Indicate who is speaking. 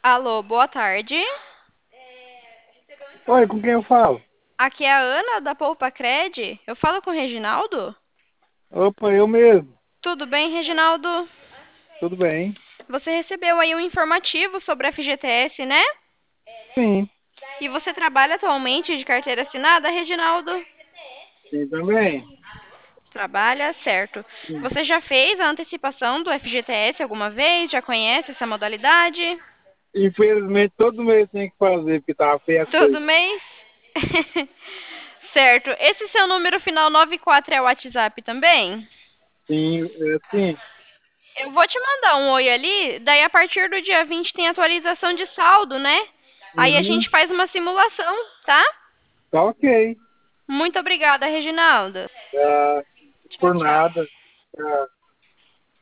Speaker 1: Alô, boa tarde.
Speaker 2: Oi, com quem eu falo?
Speaker 1: Aqui é a Ana da Poupa Cred. Eu falo com o Reginaldo?
Speaker 2: Opa, eu mesmo.
Speaker 1: Tudo bem, Reginaldo?
Speaker 2: Tudo bem?
Speaker 1: Você recebeu aí um informativo sobre a FGTS, né?
Speaker 2: Sim,
Speaker 1: E você trabalha atualmente de carteira assinada, Reginaldo?
Speaker 2: sim também.
Speaker 1: Trabalha, certo.
Speaker 2: Sim.
Speaker 1: Você já fez a antecipação do FGTS alguma vez? Já conhece essa modalidade?
Speaker 2: Infelizmente, todo mês tem que fazer, porque tava feia as
Speaker 1: Todo
Speaker 2: coisas.
Speaker 1: mês? Certo. Esse seu número final 94 é o WhatsApp também?
Speaker 2: Sim, sim.
Speaker 1: Eu vou te mandar um oi ali, daí a partir do dia 20 tem atualização de saldo, né? Aí a
Speaker 2: Uhum,
Speaker 1: gente faz uma simulação, tá?
Speaker 2: tá ok.
Speaker 1: Muito obrigada, Reginaldo.
Speaker 2: Ah,
Speaker 1: Tchau,
Speaker 2: por
Speaker 1: tchau.
Speaker 2: nada. Ah.